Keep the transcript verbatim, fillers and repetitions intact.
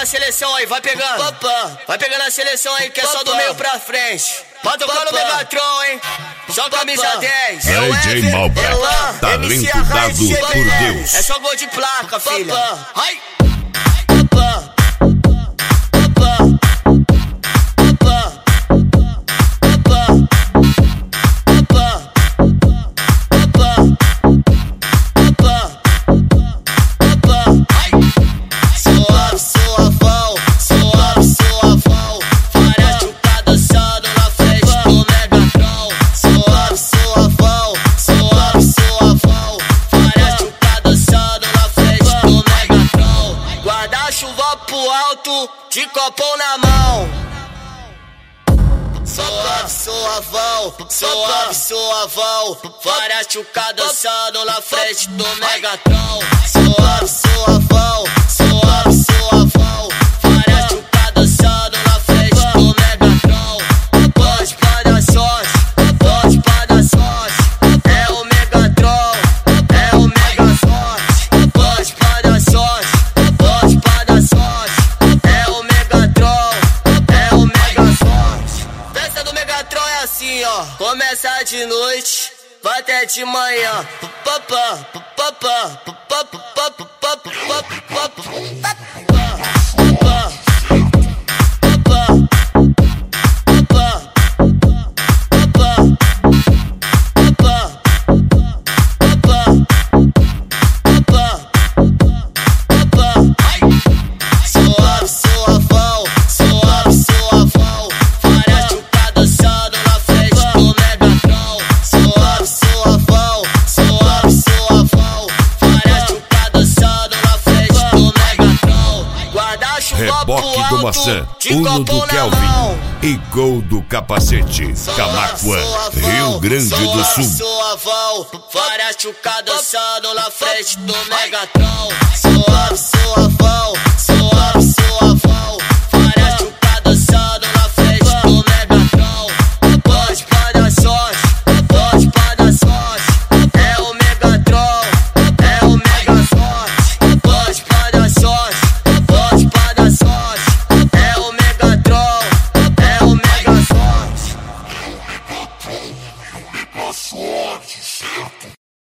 a seleção aí, vai pegando. Vai pegando a seleção aí, que é só do meio pra frente. Vai tocando o Megatron, hein? Só camisa dez. D J Malba, talento dado por Deus. É só gol de placa, filha. Ai! De copão na mão. Suave, suavão, suave, suavão. Várias tchucas dançando na frente do Megatron. Suave, suavão, suave, suavão. Várias tchucas dançando na frente do Megatron. Pode pra dar sorte, pode pra dar sorte. É o Megatron, é o Mega Sorte. Pode pra dar sorte, pode pra dar sorte. Assim, ó, começa de noite, vai até de manhã. Papá, papá, papá, papá, papá, papá. Reboque do Maçã, Uno do Kelvin e gol do capacete. Camaquã, Rio Grande do Sul. Suavão, várias tchucas dançando na frente do Megatron. Suave, suavão.